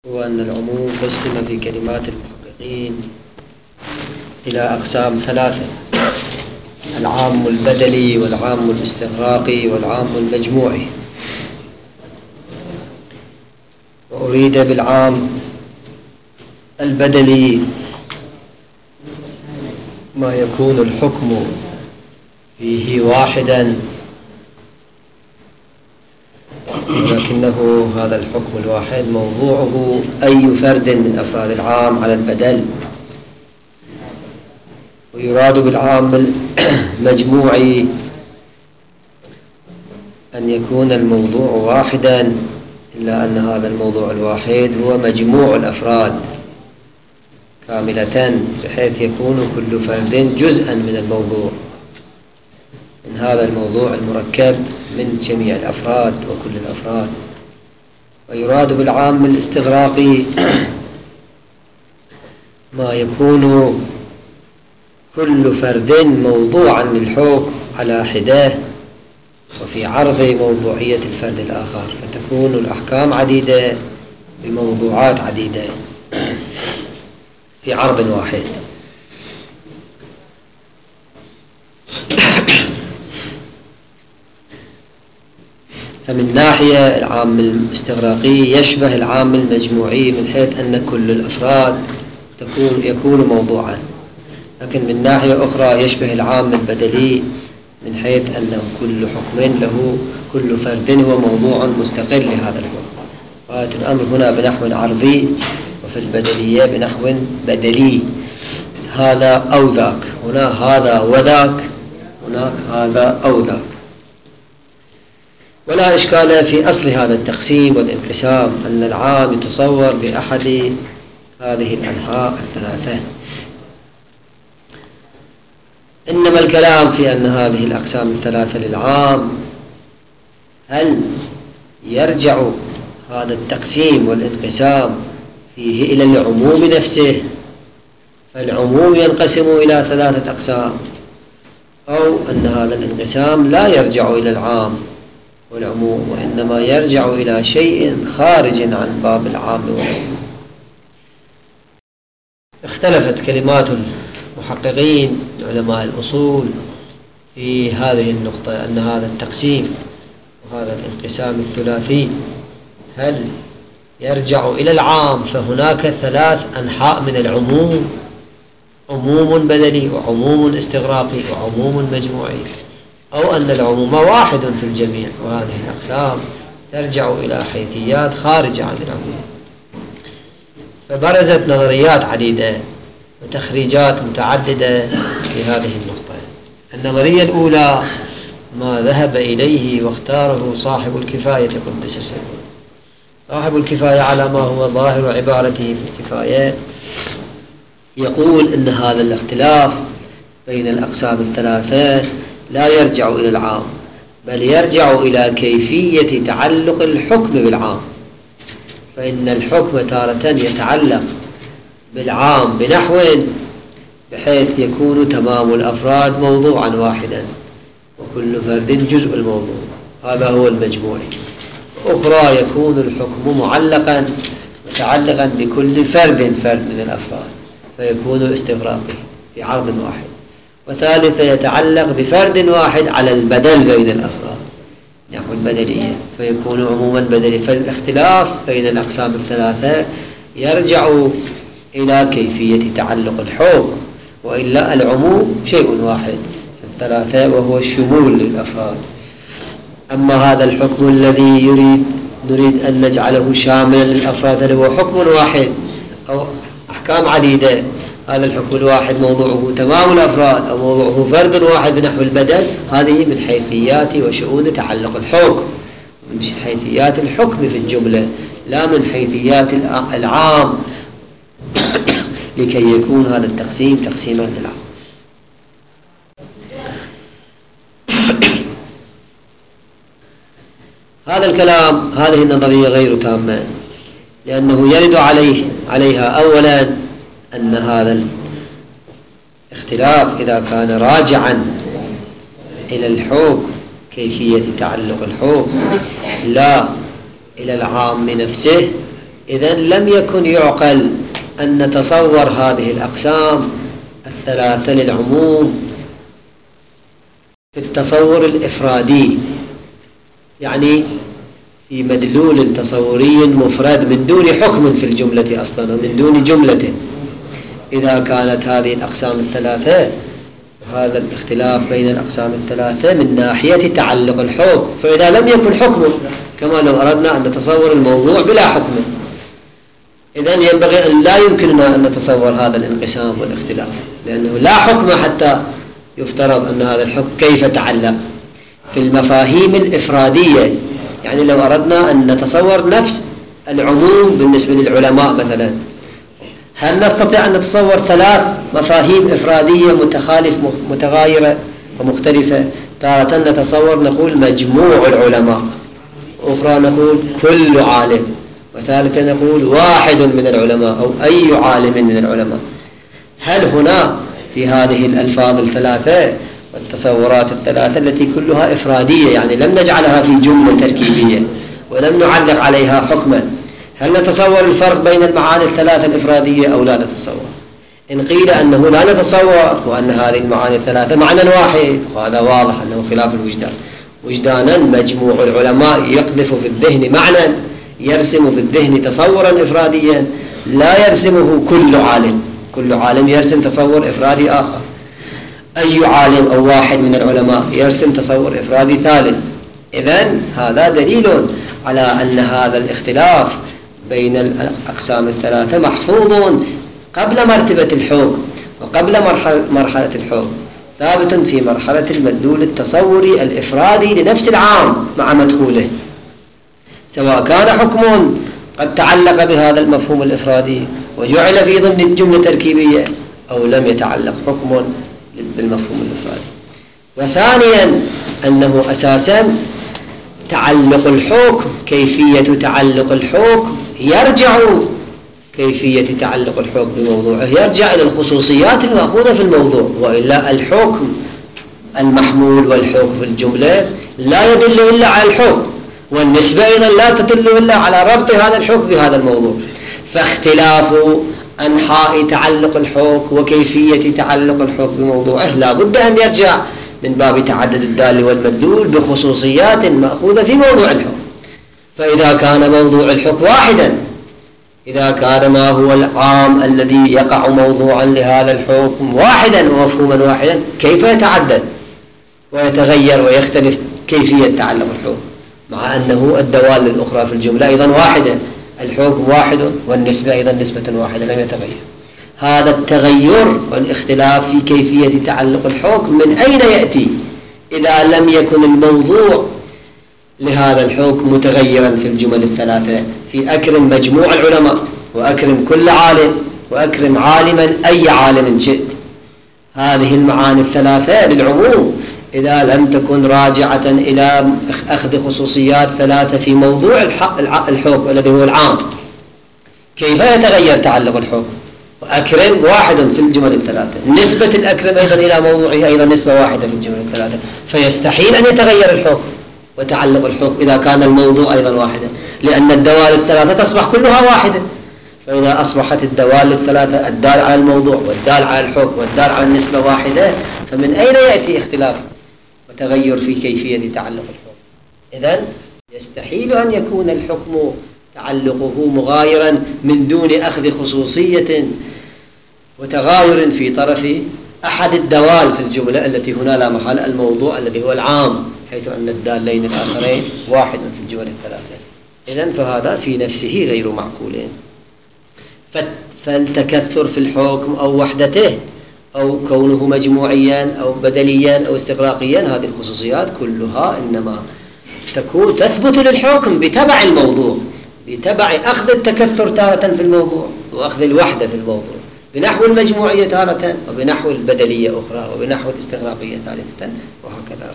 هو أن العموم قسم في كلمات المحققين إلى أقسام ثلاثة: العام البدلي والعام الاستغراقي والعام المجموعي. وأريد بالعام البدلي ما يكون الحكم فيه واحدا، ولكنه هذا الحكم الواحد موضوعه أي فرد من أفراد العام على البدل. ويراد بالعام المجموعي أن يكون الموضوع واحدا، إلا أن هذا الموضوع الواحد هو مجموع الأفراد كاملة، بحيث يكون كل فرد جزءا من الموضوع، من هذا الموضوع المركب من جميع الأفراد وكل الأفراد. ويراد بالعام الاستغراقي ما يكون كل فرد موضوعا للحكم على حدة وفي عرض موضوعية الفرد الآخر، فتكون الأحكام عديدة بموضوعات عديدة في عرض واحد. فمن ناحية العام الاستغراقي يشبه العام المجموعي من حيث أن كل الأفراد يكون موضوعا، لكن من ناحية أخرى يشبه العام البدلي من حيث أنه كل حكم له، كل فرد هو موضوع مستقل لهذا الحكم. غاية الأمر هنا بنحو عرضي، وفي البدلية بنحو بدلي، هذا أو ذاك، هنا هذا وذاك، هناك هذا أو ذاك. ولا إشكال في أصل هذا التقسيم والانقسام أن العام يتصور بأحد هذه الأنحاء الثلاثة. إنما الكلام في أن هذه الأقسام الثلاثة للعام، هل يرجع هذا التقسيم والانقسام فيه إلى العموم نفسه، فالعموم ينقسم إلى ثلاثة أقسام، أو أن هذا الانقسام لا يرجع إلى العام والعموم، وإنما يرجع إلى شيء خارج عن باب العام والعموم. اختلفت كلمات المحققين علماء الأصول في هذه النقطة، أن هذا التقسيم وهذا الانقسام الثلاثي هل يرجع إلى العام، فهناك ثلاث أنحاء من العموم: عموم بدلي وعموم استغراقي وعموم مجموعي، أو أن العموم واحد في الجميع، وهذه الأقسام ترجع إلى حيثيات خارجة عن العموم. فبرزت نظريات عديدة وتخريجات متعددة في هذه النقطة. النظرية الأولى ما ذهب إليه واختاره صاحب الكفاية قدس سره. صاحب الكفاية على ما هو ظاهر عبارته في الكفاية يقول إن هذا الاختلاف بين الأقسام الثلاثة لا يرجع إلى العام، بل يرجع إلى كيفية تعلق الحكم بالعام. فإن الحكم تارة يتعلق بالعام بنحو بحيث يكون تمام الأفراد موضوعا واحدا وكل فرد جزء الموضوع، هذا هو المجموع. أخرى يكون الحكم معلقا متعلقا بكل فرد من الأفراد فيكون استغراقي في عرض واحد. وثالثة يتعلق بفرد واحد على البدل بين الأفراد نحو البدلية فيكون عموما بدلي. فالاختلاف بين الأقسام الثلاثة يرجع إلى كيفية تعلق الحكم، وإلا العموم شيء واحد في الثلاثة وهو الشمول للأفراد. أما هذا الحكم الذي نريد أن نجعله شاملا للأفراد، هل هو حكم واحد أو أحكام عديدة؟ هذا الحكم الواحد موضوعه تمام الأفراد أو موضوعه فرد واحد بنحو البدل، هذه من حيثيات وشؤون تعلق الحكم، من حيثيات الحكم في الجملة، لا من حيثيات العام لكي يكون هذا التقسيم تقسيما للعام. هذا الكلام، هذه النظرية غير تامة، لأنه يرد عليها أولا أن هذا الاختلاف إذا كان راجعا إلى الحكم كيفية تعلق الحكم لا إلى العام نفسه، إذن لم يكن يعقل أن نتصور هذه الأقسام الثلاثة للعموم في التصور الإفرادي، يعني في مدلول تصوري مفرد من دون حكم في الجملة أصلا ومن دون جملة. إذا كانت هذه الأقسام الثلاثة، هذا الاختلاف بين الأقسام الثلاثة من ناحية تعلق الحكم، فإذا لم يكن حكم كما لو أردنا أن نتصور الموضوع بلا حكم، إذن ينبغي أن لا يمكننا أن نتصور هذا الانقسام والاختلاف، لأنه لا حكم حتى يفترض أن هذا الحكم كيف تعلق في المفاهيم الإفرادية. يعني لو أردنا أن نتصور نفس العموم بالنسبة للعلماء مثلا، هل نستطيع أن نتصور ثلاث مفاهيم إفرادية متغايرة ومختلفة؟ تارة نتصور نقول مجموع العلماء، أخرى نقول كل عالم، وثالثا نقول واحد من العلماء أو أي عالم من العلماء. هل هنا في هذه الألفاظ الثلاثة والتصورات الثلاثة التي كلها إفرادية، يعني لم نجعلها في جملة تركيبية ولم نعلق عليها حكما، هل نتصور الفرق بين المعاني الثلاثة الإفرادية أو لا نتصور؟ إن قيل أنه لا نتصور وأن هذه المعاني الثلاثة معنى واحد، وهذا واضح أنه خلاف الوجدان. وجدانا مجموع العلماء يقذف في الذهن معنى، يرسم في الذهن تصورا إفراديا لا يرسمه كل عالم، كل عالم يرسم تصور إفرادي آخر، أي عالم أو واحد من العلماء يرسم تصور إفرادي ثالث. إذن هذا دليل على أن هذا الاختلاف بين الأقسام الثلاثة محفوظ قبل مرتبة الحكم وقبل مرحلة الحكم، ثابت في مرحلة المدلول التصوري الإفرادي لنفس العام مع مدخوله، سواء كان حكم قد تعلق بهذا المفهوم الإفرادي وجعل في ضمن الجملة التركيبية أو لم يتعلق حكم بالمفهوم الإفرادي. وثانيا أنه أساسا تعلق الحكم، كيفية تعلق الحكم يرجع، كيفية تعلق الحكم بموضوعه يرجع إلى الخصوصيات المأخوذة في الموضوع، وإلا الحكم المحمول والحكم في الجملة لا يدل إلا على الحكم، والنسبة أيضا لا تدل إلا على ربط هذا الحكم بهذا الموضوع. فاختلاف أنحاء تعلق الحكم وكيفية تعلق الحكم بموضوعه لا بد أن يرجع من باب تعدد الدال والمدلول بخصوصيات مأخوذة في موضوع الحكم. فإذا كان موضوع الحكم واحدا، إذا كان ما هو العام الذي يقع موضوعا لهذا الحكم واحدا ومفهوما واحدا، كيف يتعدد ويتغير ويختلف كيفية تعلق الحكم، مع أنه الدوال الأخرى في الجملة أيضا واحدة، الحكم واحد والنسبة أيضا نسبة واحدة لم يتغير. هذا التغير والاختلاف في كيفية تعلق الحكم من أين يأتي إذا لم يكن الموضوع لهذا الحكم متغيرا في الجمل الثلاثة؟ في أكرم مجموع العلماء، وأكرم كل عالم، وأكرم عالما أي عالم شئت، هذه المعاني الثلاثة للعموم إذا لم تكن راجعة إلى أخذ خصوصيات ثلاثة في موضوع الحكم الذي هو العام، كيف يتغير تعلق الحكم؟ وأكرم واحد في الجمل الثلاثة، نسبة الأكرم أيضا إلى موضوعه أيضا نسبة واحدة في الجمل الثلاثة، فيستحيل أن يتغير الحكم وتعلق الحكم إذا كان الموضوع أيضا واحدا، لأن الدوال الثلاثة تصبح كلها واحدة. فإذا أصبحت الدوال الثلاثة الدال على الموضوع والدال على الحكم والدال على النسبة واحدة، فمن أين يأتي اختلاف وتغير في كيفية تعلق الحكم؟ إذن يستحيل أن يكون الحكم تعلقه مغايرا من دون أخذ خصوصية وتغاير في طرف أحد الدوال في الجملة التي هنا لا محالة الموضوع الذي هو العام، حيث أن الدالين الآخرين واحد في الجمل الثلاثة. إذن فهذا في نفسه غير معقولين. فالتكثر في الحكم أو وحدته أو كونه مجموعيا أو بدليا أو استغراقيا، هذه الخصوصيات كلها إنما تثبت للحكم بتبع الموضوع، بتبع أخذ التكثر تارة في الموضوع وأخذ الوحدة في الموضوع، بنحو المجموعية تارة وبنحو البدلية أخرى وبنحو الاستغراقية ثالثة وهكذا.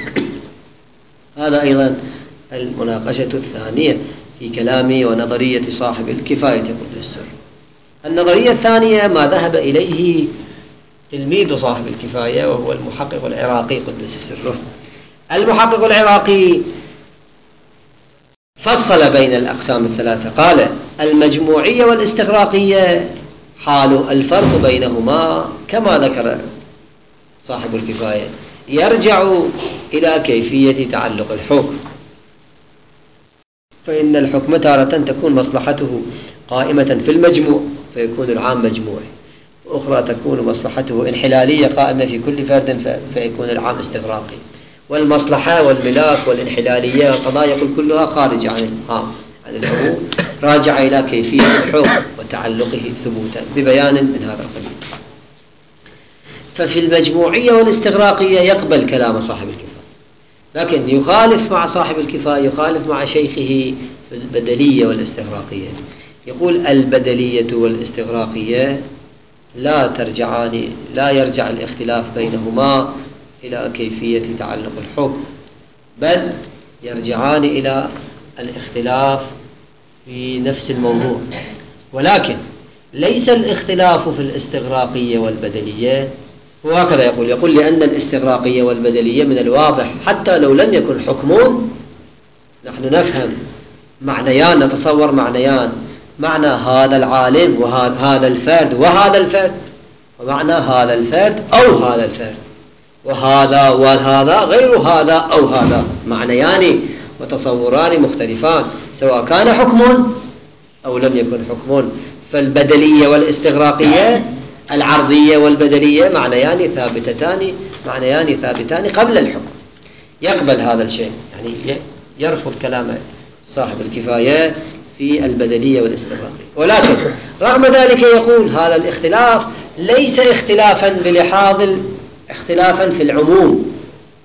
هذا أيضا المناقشة الثانية في كلام ونظرية صاحب الكفاية قدس السر. النظرية الثانية ما ذهب إليه تلميذ صاحب الكفاية وهو المحقق العراقي قدس سره. المحقق العراقي فصل بين الأقسام الثلاثة، قال المجموعية والاستغراقية حال الفرق بينهما كما ذكر صاحب الكفاية يرجع إلى كيفية تعلق الحكم، فإن الحكم تارة تكون مصلحته قائمة في المجموع فيكون العام مجموعي، وأخرى تكون مصلحته انحلالية قائمة في كل فرد فيكون العام استغراقي، والمصلحة والملاك والانحلالية والقضايا كلها خارج عن العام عن العموم، راجع إلى كيفية الحكم وتعلقه ثبوتا ببيان من هذا القبيل. ففي المجموعية والاستغراقية يقبل كلام صاحب الكفاية، لكن يخالف مع صاحب الكفاية، يخالف مع شيخه في البدلية والاستغراقية. يقول البدلية والاستغراقية لا يرجع الاختلاف بينهما إلى كيفية تعلق الحكم، بل يرجعان إلى الاختلاف في نفس الموضوع، ولكن ليس الاختلاف في الاستغراقية والبدلية. وهكذا يقول لأن الاستغراقية والبدلية من الواضح حتى لو لم يكن حكمون نحن نفهم معنيان، نتصور معنيان، معنى هذا العالم وهذا الفرد وهذا الفرد، ومعنى هذا الفرد أو هذا الفرد، وهذا وهذا غير هذا أو هذا، معنيان وتصوران مختلفان سواء كان حكم أو لم يكن حكم. فالبدلية والاستغراقية العرضية والبدلية معنيان ثابتان قبل الحكم. يقبل هذا الشيء، يعني يرفض كلام صاحب الكفاية في البدلية والاستغراقية، ولكن رغم ذلك يقول هذا الاختلاف ليس اختلافا بلحاظ اختلافا في العموم.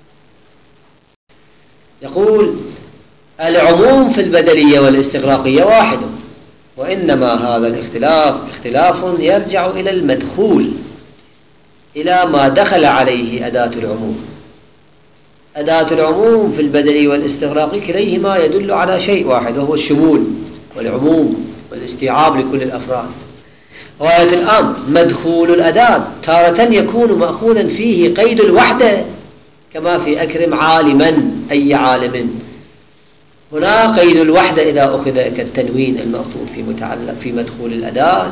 يقول العموم في البدلية والاستغراقية واحد، وإنما هذا الاختلاف اختلاف يرجع إلى المدخول، إلى ما دخل عليه أداة العموم. أداة العموم في البدلي والاستغراقي كليهما يدل على شيء واحد، وهو الشمول والعموم والاستيعاب لكل الأفراد. غاية الأمر مدخول الأداة تارة يكون مأخوذا فيه قيد الوحدة، كما في أكرم عالما أي عالم، هنا قيد الوحدة إذا أخذ كالتنوين المأخوذ في مدخول الأداة.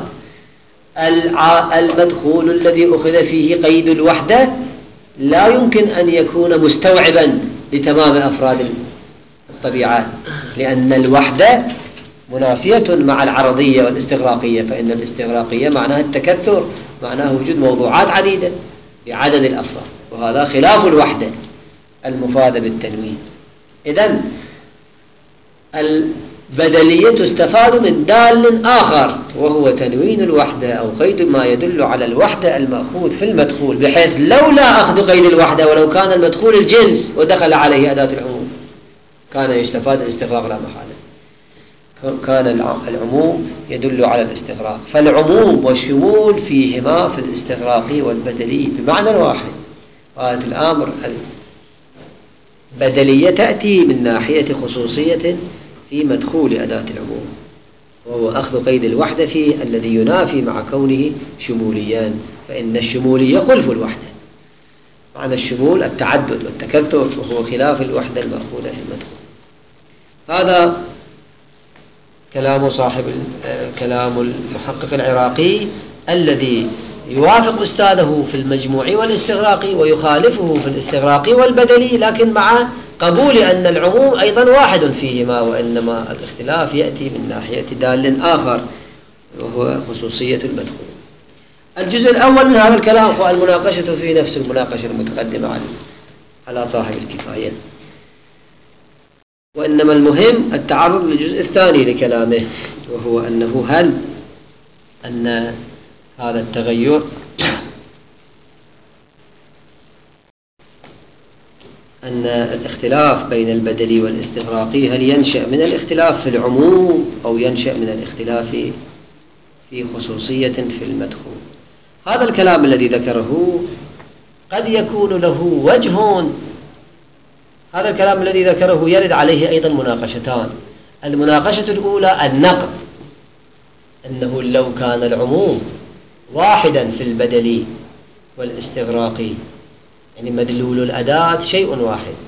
المدخول الذي أخذ فيه قيد الوحدة لا يمكن أن يكون مستوعبا لتمام أفراد الطبيعات، لأن الوحدة منافية مع العرضية والاستغراقية، فإن الاستغراقية معناها التكثر، معناها وجود موضوعات عديدة بعدد الأفراد، وهذا خلاف الوحدة المفادة بالتنوين. إذن البدلية تستفاد من دال آخر، وهو تنوين الوحدة أو قيد ما يدل على الوحدة المأخوذ في المدخول، بحيث لولا أخذ قيد الوحدة ولو كان المدخول الجنس ودخل عليه أداة العموم كان يستفاد الاستغراق لا محالة، كان العموم يدل على الاستغراق. فالعموم والشمول فيهما في الاستغراقي والبدلي بمعنى واحد. غاية الأمر البدلية تأتي من ناحية خصوصية في مدخول أداة العموم، وهو أخذ قيد الوحدة فيه الذي ينافي مع كونه شموليا، فإن الشمولية خلف الوحدة. معنى الشمول التعدد والتكثر، وهو خلاف الوحدة المأخوذة في المدخول. هذا كلام المحقق العراقي الذي يوافق أستاذه في المجموع والاستغراقي ويخالفه في الاستغراقي والبدلي، لكن مع قبول أن العموم أيضا واحد فيهما، وإنما الاختلاف يأتي من ناحية دال آخر وهو خصوصية المدخول. الجزء الأول من هذا الكلام هو المناقشة في نفس المناقشة المتقدمة على صاحب الكفاية، وإنما المهم التعرض للجزء الثاني لكلامه، وهو أنه هل أن هذا التغير أن الاختلاف بين البدلي والاستغراقي هل ينشأ من الاختلاف في العموم أو ينشأ من الاختلاف في خصوصية في المدخول. هذا الكلام الذي ذكره قد يكون له وجه. هذا الكلام الذي ذكره يرد عليه أيضا مناقشتان. المناقشة الأولى النقد، أنه لو كان العموم واحدا في البدلي والاستغراقي، يعني مدلول الأداة شيء واحد،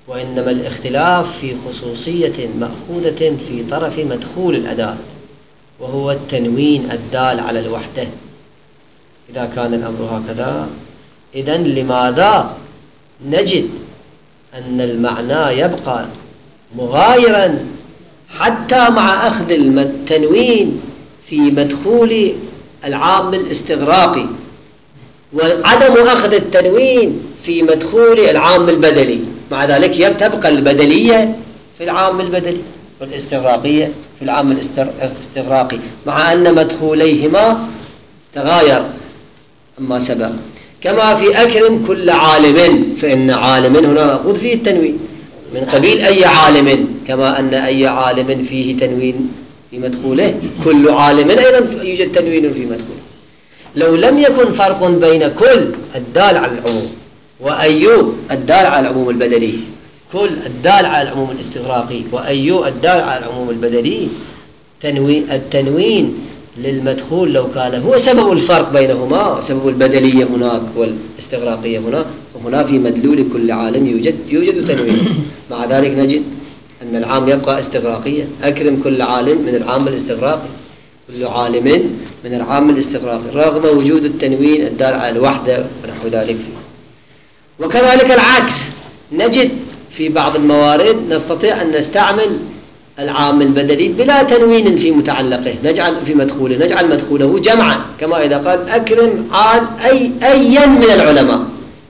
وإنما الاختلاف في خصوصية مأخوذة في طرف مدخول الأداة، وهو التنوين الدال على الوحدة. إذا كان الأمر هكذا، إذن لماذا نجد أن المعنى يبقى مغايرا حتى مع أخذ التنوين في مدخول العام الاستغراقي، وعدم أخذ التنوين في مدخول العام البدلي؟ مع ذلك تبقى البدلية في العام البدلي والاستغراقية في العام الاستغراقي، مع أن مدخوليهما تغاير أما سبق. كما في أكرم كل عالم، فإن عالم هنا مأخوذ فيه التنوين من قبيل أي عالم، كما أن أي عالم فيه تنوين في مدخوله، كل عالم أيضا يوجد تنوين في مدخوله. لو لم يكن فرق بين كل الدال على العموم وأيو الدال على العموم البدلي، كل الدال على العموم الاستغراقي وأيو الدال على العموم البدلي، التنوين للمدخول لو كان هو سبب الفرق بينهما، سبب البدلية هناك والاستغراقية هنا، وهنا في مدلول كل عالم يوجد تنوين. مع ذلك نجد أن العام يبقى استغراقيا. أكرم كل عالم من العام الاستغراقي، كل عالم من العام الاستغراقي، رغم وجود التنوين الدال على الوحدة ونحو ذلك فيه. وكذلك العكس، نجد في بعض الموارد نستطيع أن نستعمل العام البدلي بلا تنوين في متعلقه، نجعل مدخوله جمعا، كما إذا قال أكرم أيا من العلماء،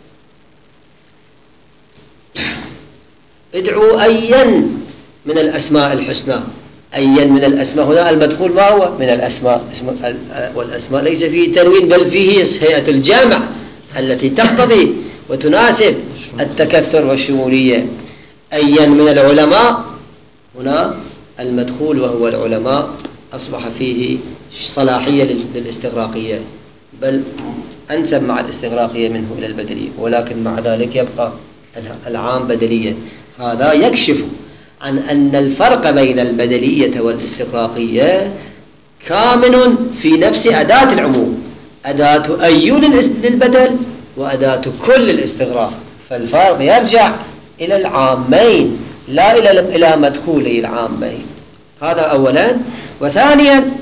ادعوا أيا من الأسماء الحسنى. أيا من الأسماء، هنا المدخول ما هو؟ من الأسماء، والأسماء ليس فيه تنوين بل فيه هيئة الجامع التي تقتضي وتناسب التكثر والشمولية. أيا من العلماء، هنا المدخول وهو العلماء أصبح فيه صلاحية للاستغراقية، بل أنسب مع الاستغراقية منه إلى البدلية، ولكن مع ذلك يبقى العام بدلية. هذا يكشف عن أن الفرق بين البدلية والاستغراقية كامن في نفس أداة العموم، أداة أي للبدل وأداة كل الاستغراق، فالفرق يرجع إلى العامين لا إلى مدخولي العامين. هذا أولا. وثانيا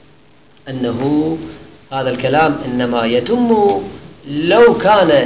أنه هذا الكلام إنما يتم لو كان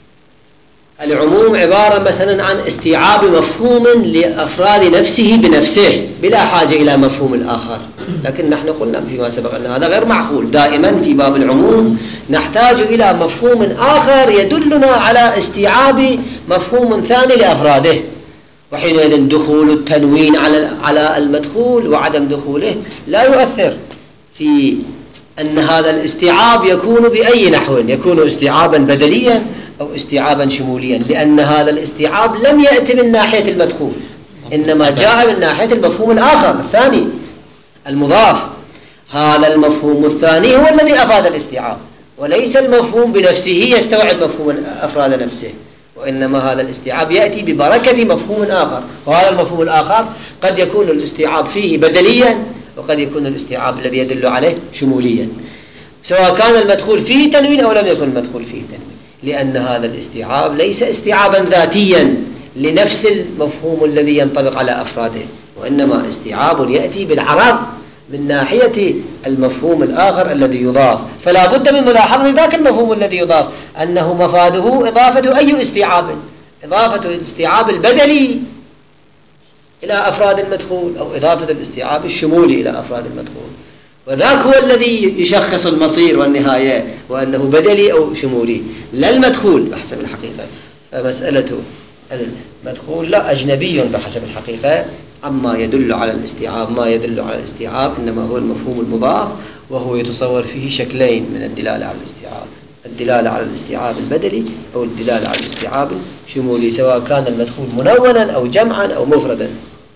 العموم عبارة مثلا عن استيعاب مفهوم لأفراد نفسه بنفسه بلا حاجة إلى مفهوم الآخر، لكن نحن قلنا فيما سبق أن هذا غير معقول. دائما في باب العموم نحتاج إلى مفهوم آخر يدلنا على استيعاب مفهوم ثاني لأفراده، وحينئذ دخول التنوين على المدخول وعدم دخوله لا يؤثر في أن هذا الاستيعاب يكون بأي نحو، يكون استيعابا بدليا أو استيعابا شموليا، لأن هذا الاستيعاب لم يأتي من ناحية المدخول، إنما جاء من ناحية المفهوم الآخر الثاني المضاف. هذا المفهوم الثاني هو الذي أفاد الاستيعاب، وليس المفهوم بنفسه يستوعب مفهوم أفراد نفسه، وإنما هذا الاستيعاب يأتي ببركة مفهوم آخر، وهذا المفهوم الآخر قد يكون الاستيعاب فيه بدليا، وقد يكون الاستيعاب الذي يدل عليه شموليا، سواء كان المدخول فيه تنوين أو لم يكن المدخول فيه تنوين، لأن هذا الاستيعاب ليس استيعابا ذاتيا لنفس المفهوم الذي ينطبق على أفراده، وإنما استيعاب يأتي بالعرض من ناحية المفهوم الآخر الذي يضاف. فلا بد من ملاحظة ذاك المفهوم الذي يضاف أنه مفاده إضافة أي استيعاب، إضافة الاستيعاب البدلي إلى أفراد المدخول، أو إضافة الاستيعاب الشمولي إلى أفراد المدخول، وذاك هو الذي يشخص المصير والنهاية، وأنه بدلي أو شمولي، لا المدخول بحسب الحقيقة. فمسألة المدخول لا أجنبي بحسب الحقيقة عما يدل على الاستيعاب. ما يدل على الاستيعاب إنما هو المفهوم المضاف، وهو يتصور فيه شكلين من الدلالة على الاستيعاب: الدلالة على الاستيعاب البدلي أو الدلالة على الاستيعاب الشمولي، سواء كان المدخول منونا أو جمعا أو مفردا.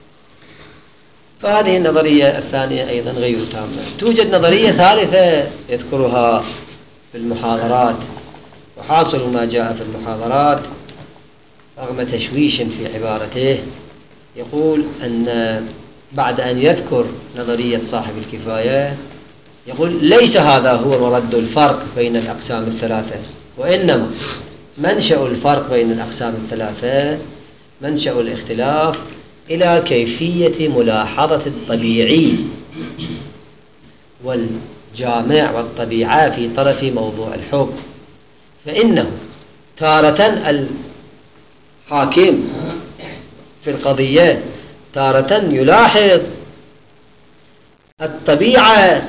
فهذه النظرية الثانية أيضا غير تامة. توجد نظرية ثالثة يذكرها في المحاضرات، وحاصل ما جاء في المحاضرات رغم تشويش في عبارته، يقول أن بعد أن يذكر نظرية صاحب الكفاية يقول ليس هذا هو مرد الفرق بين الأقسام الثلاثة، وإنما منشأ الفرق بين الأقسام الثلاثة منشأ الاختلاف إلى كيفية ملاحظة الطبيعي والجامع والطبيعة في طرف موضوع الحكم. فإنه تارة الحاكم في القضية تارة يلاحظ الطبيعة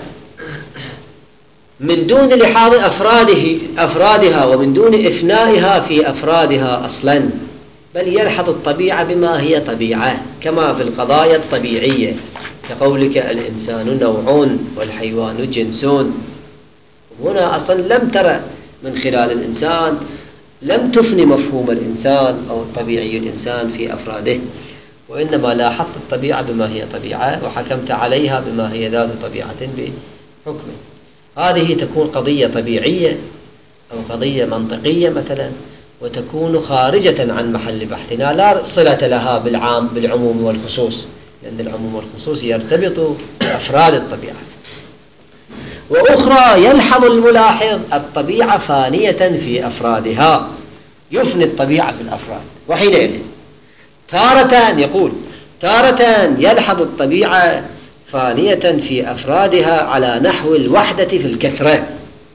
من دون لحاظ أفرادها ومن دون إفنائها في أفرادها أصلا، بل يلحظ الطبيعة بما هي طبيعة، كما في القضايا الطبيعية كقولك الإنسان نوع والحيوان جنس. هنا أصلا لم ترى من خلال الإنسان، لم تفني مفهوم الإنسان أو الطبيعي الإنسان في أفراده، وإنما لاحظت الطبيعة بما هي طبيعة وحكمت عليها بما هي ذات طبيعة بحكمه. هذه تكون قضية طبيعية أو قضية منطقية مثلا، وتكون خارجة عن محل بحثنا، لا صلة لها بالعموم والخصوص، لأن العموم والخصوص يرتبط بأفراد الطبيعة. وأخرى يلحظ الملاحظ الطبيعة فانية في أفرادها، يفني الطبيعة في الأفراد، وحينئذ تارة يلحظ الطبيعة فانية في أفرادها على نحو الوحدة في الكثرة،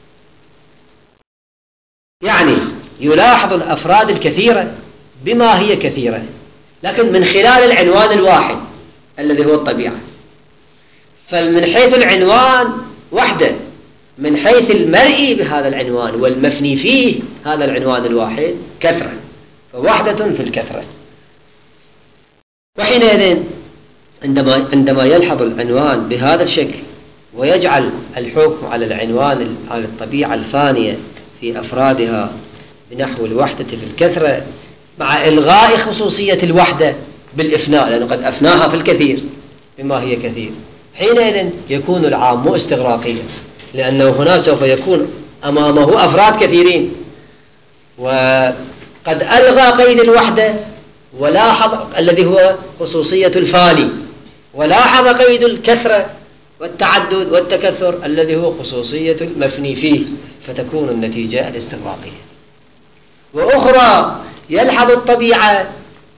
يعني يلاحظ الأفراد الكثيرة بما هي كثيرة، لكن من خلال العنوان الواحد الذي هو الطبيعة. فمن حيث العنوان وحدة، من حيث المرئي بهذا العنوان والمفني فيه هذا العنوان الواحد كثرة، فوحدة في الكثرة. وحينئذ عندما يلحظ العنوان بهذا الشكل ويجعل الحكم على العنوان على الطبيعة الفانية في أفرادها بنحو الوحدة في الكثرة، مع إلغاء خصوصية الوحدة بالإفناء، لأنه قد أفناها في الكثير بما هي كثير، حينئذ يكون العام استغراقيا، لأنه هنا سوف يكون أمامه أفراد كثيرين، وقد ألغى قيد الوحدة ولاحظ الذي هو خصوصية الفاني، ولاحظ قيد الكثرة والتعدد والتكثر الذي هو خصوصية المفني فيه، فتكون النتيجة الاستغراقية. وأخرى يلحظ الطبيعة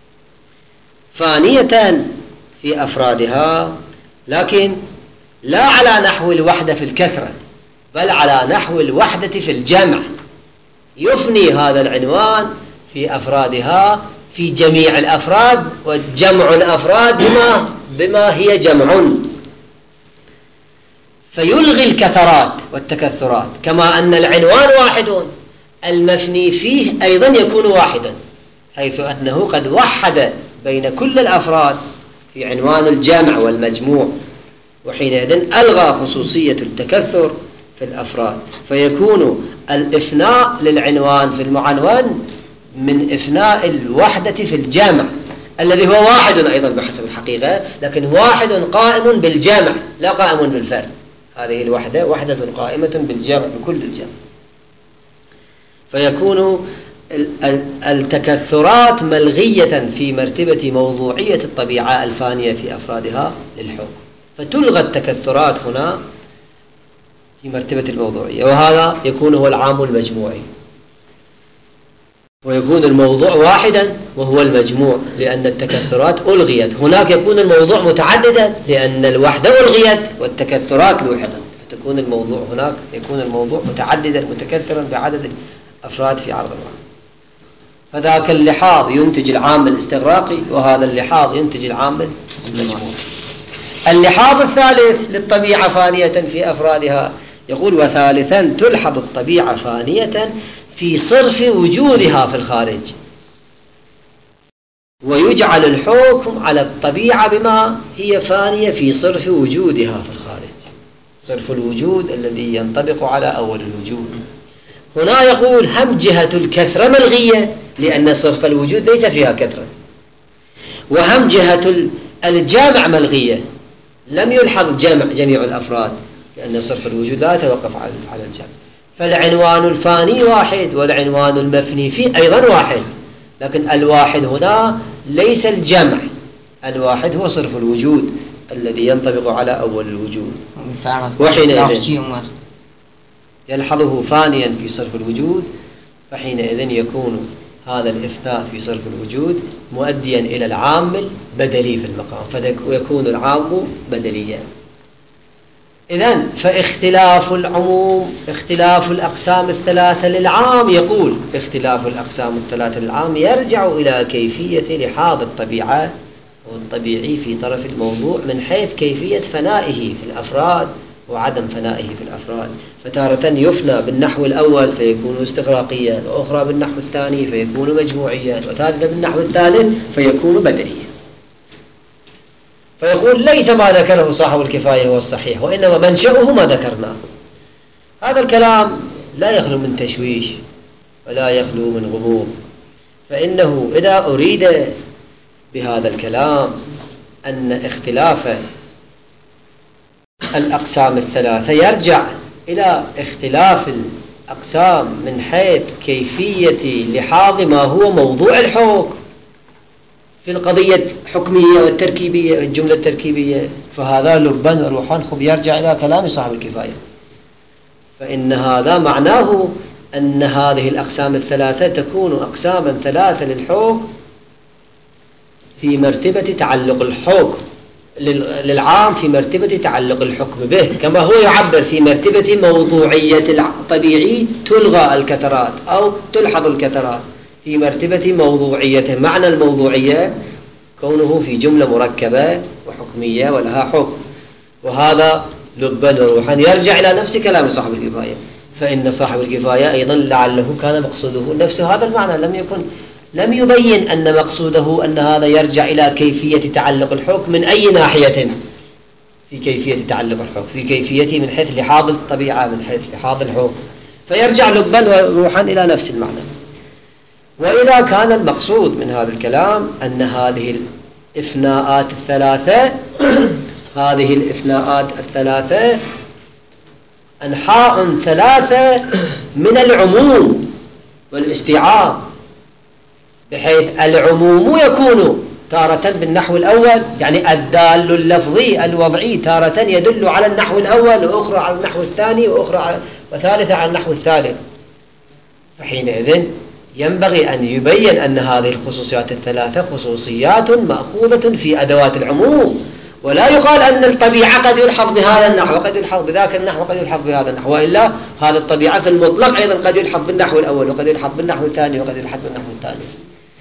فانية في أفرادها، لكن لا على نحو الوحدة في الكثرة، بل على نحو الوحدة في الجمع، يفني هذا العنوان في أفرادها في جميع الأفراد، وجمع الأفراد بما هي جمع، فيلغي الكثرات والتكثرات، كما أن العنوان واحد المفني فيه أيضا يكون واحدا، حيث أنه قد وحد بين كل الأفراد في عنوان الجمع والمجموع، وحينئذ ألغى خصوصية التكثر في الأفراد، فيكون الإفناء للعنوان في المعنون من إفناء الوحدة في الجمع الذي هو واحد أيضا بحسب الحقيقة، لكن واحد قائم بالجمع لا قائم بالفرد. هذه الوحدة وحدة قائمة بالجمع بكل الجمع، فيكون التكثرات ملغية في مرتبة موضوعية الطبيعة الفانية في أفرادها للحكم، فتلغى التكثرات هنا في مرتبة الموضوعية، وهذا يكون هو العام المجموعي، ويكون الموضوع واحدا وهو المجموع، لأن التكثرات ألغيت. هناك يكون الموضوع متعددا لأن الوحدة ألغيت والتكثرات لوحدت، فتكون الموضوع هناك يكون الموضوع متعددا متكثرا بعدد الأفراد في عرض واحد. فذاك اللحاظ ينتج العام الاستغراقي، وهذا اللحاظ ينتج العام المجموع. اللحاظ الثالث للطبيعة فانية في أفرادها، يقول: وثالثا تلحظ الطبيعة فانية في صرف وجودها في الخارج، ويجعل الحكم على الطبيعة بما هي فانية في صرف وجودها في الخارج، صرف الوجود الذي ينطبق على أول الوجود. هنا يقول: هم جهة الكثرة ملغية لأن صرف الوجود ليس فيها كثرة، وهم جهة الجامع ملغية، لم يلحظ جميع الأفراد لأن صرف الوجود لا يتوقف على الجمع. فالعنوان الفاني واحد والعنوان المفني فيه أيضا واحد، لكن الواحد هنا ليس الجمع، الواحد هو صرف الوجود الذي ينطبق على أول الوجود، وحينئذ يلحظه فانيا في صرف الوجود، فحينئذ يكون هذا الإفناء في صرف الوجود مؤديا إلى العام البدلي في المقام، فيكون العام بدليا. إذن فاختلاف العموم، اختلاف الأقسام الثلاثة للعام، يقول اختلاف الأقسام الثلاثة للعام يرجع إلى كيفية لحاظ الطبيعة والطبيعي في طرف الموضوع من حيث كيفية فنائه في الأفراد وعدم فنائه في الأفراد. فتارة يفنى بالنحو الأول فيكون استغراقيا، وأخرى بالنحو الثاني فيكون مجموعيا، وثالثا بالنحو الثالث فيكون بدليا. فيقول ليس ما ذكره صاحب الكفاية هو الصحيح، وإنما منشأه ما ذكرناه. هذا الكلام لا يخلو من تشويش ولا يخلو من غموض، فإنه إذا أريد بهذا الكلام أن اختلاف الأقسام الثلاثة يرجع إلى اختلاف الأقسام من حيث كيفية لحاظ ما هو موضوع الحكم في القضية الحكمية والتركيبية والجملة التركيبية، فهذا لبا وروحا خب يرجع إلى كلام صاحب الكفاية. فإن هذا معناه أن هذه الأقسام الثلاثة تكون أقساما ثلاثة للحكم في مرتبة تعلق الحكم للعام، في مرتبة تعلق الحكم به، كما هو يعبر في مرتبة موضوعية الطبيعي تلغى الكثرات أو تلحظ الكثرات، في مرتبة موضوعية. معنى الموضوعية كونه في جملة مركبة وحكمية ولها حكم، وهذا لبا وروحا يرجع إلى نفس كلام صاحب الكفاية. فإن صاحب الكفاية أيضا لعله كان مقصوده نفس هذا المعنى، لم يبين أن مقصوده أن هذا يرجع إلى كيفية تعلق الحكم من أي ناحية، في كيفية تعلق الحكم في كيفيته من حيث لحاظ الطبيعة، من حيث لحاظ الحكم، فيرجع لبا وروحا إلى نفس المعنى. وإذا كان المقصود من هذا الكلام أن هذه الإفناءات الثلاثة هذه الإفناءات الثلاثة أنحاء ثلاثة من العموم والاستيعاب، بحيث العموم يكون تارة بالنحو الأول، يعني الدال اللفظي الوضعي تارة يدل على النحو الأول، وأخرى على النحو الثاني، وثالثة على النحو الثالث. فحينئذ ينبغي أن يبين أن هذه الخصوصيات الثلاثة خصوصيات مأخوذة في أدوات العموم، ولا يقال أن الطبيعة قد يلحظ بهذا النحو وقد يلحظ بذاك النحو وقد يلحظ بهذا النحو، وإلا هذا الطبيعة في المطلق أيضا قد يلحظ بالنحو الأول وقد يلحظ بالنحو الثاني وقد يلحظ بالنحو الثالث.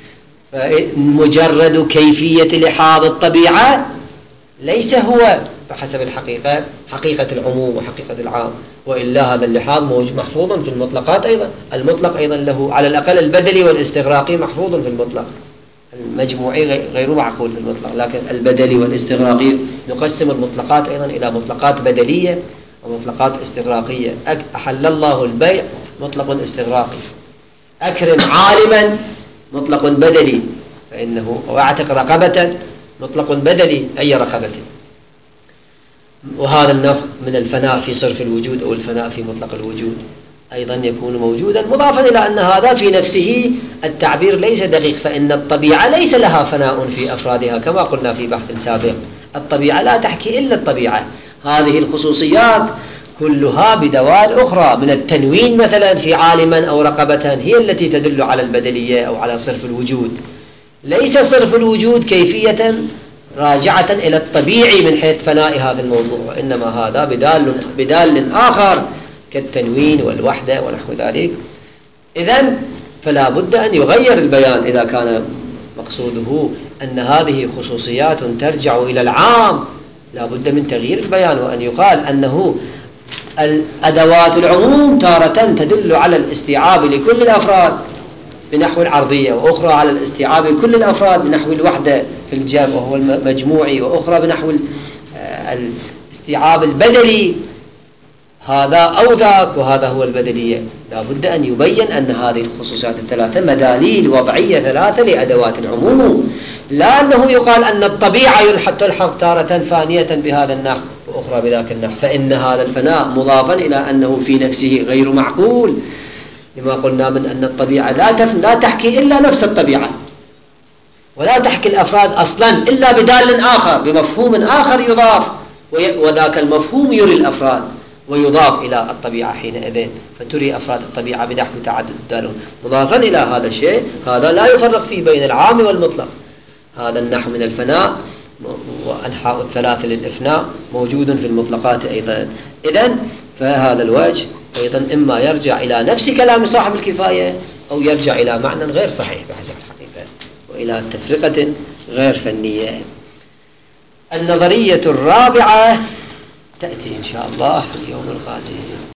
فمجرد كيفية لحاظ الطبيعة ليس هو بحسب الحقيقة حقيقة العموم وحقيقة العام، وإلا هذا اللحاظ محفوظ في المطلقات أيضا. المطلق أيضا له على الأقل البدلي والاستغراقي محفوظ في المطلق، المجموعي غير معقول في المطلق، لكن البدلي والاستغراقي نقسم المطلقات أيضا إلى مطلقات بدلية ومطلقات استغراقية. أحل الله البيع مطلق استغراقي، أكرم عالما مطلق بدلي، فإنه واعتق رقبة مطلق بدلي أي رقبة. وهذا النوع من الفناء في صرف الوجود أو الفناء في مطلق الوجود أيضا يكون موجودا، مضافا إلى أن هذا في نفسه التعبير ليس دقيق، فإن الطبيعة ليس لها فناء في أفرادها كما قلنا في بحث سابق. الطبيعة لا تحكي إلا الطبيعة، هذه الخصوصيات كلها بدوال أخرى من التنوين مثلا في عالما أو رقبة هي التي تدل على البدلية أو على صرف الوجود. ليس صرف الوجود كيفية راجعة إلى الطبيعي من حيث فنائها في الموضوع، وإنما هذا بدال آخر كالتنوين والوحدة ونحو ذلك. إذن فلا بد أن يغير البيان إذا كان مقصوده أن هذه خصوصيات ترجع إلى العام، لا بد من تغيير البيان، وأن يقال أنه الأدوات العموم تارة تدل على الاستيعاب لكل الأفراد بنحو العرضية، وأخرى على الاستيعاب لكل الأفراد بنحو الوحدة في الجمع وهو المجموعي، وأخرى بنحو الاستيعاب البدلي هذا أو ذاك، وهذا هو البدلية. لا بد أن يبين أن هذه الخصوصيات الثلاثة مداليل وضعية ثلاثة لأدوات العموم، لا أنه يقال أن الطبيعة تلحظ تارة فانية بهذا النحو وأخرى بذاك النحو، فإن هذا الفناء مضافا إلى أنه في نفسه غير معقول، لما قلنا من أن الطبيعة لا تحكي إلا نفس الطبيعة، ولا تحكي الأفراد أصلا إلا بدال آخر بمفهوم آخر يضاف، وذاك المفهوم يري الأفراد، ويضاف إلى الطبيعة حينئذ، فتري أفراد الطبيعة بنحو تعدد الدالون مضافا إلى هذا الشيء. هذا لا يفرق فيه بين العام والمطلق. هذا النحو من الفناء وأنحاء الثلاثة للإفناء موجود في المطلقات أيضا. إذن فهذا الوجه أيضا إما يرجع إلى نفس كلام صاحب الكفاية أو يرجع إلى معنى غير صحيح بحسب الحقيقة وإلى تفرقة غير فنية. النظرية الرابعة تأتي إن شاء الله في اليوم القادم.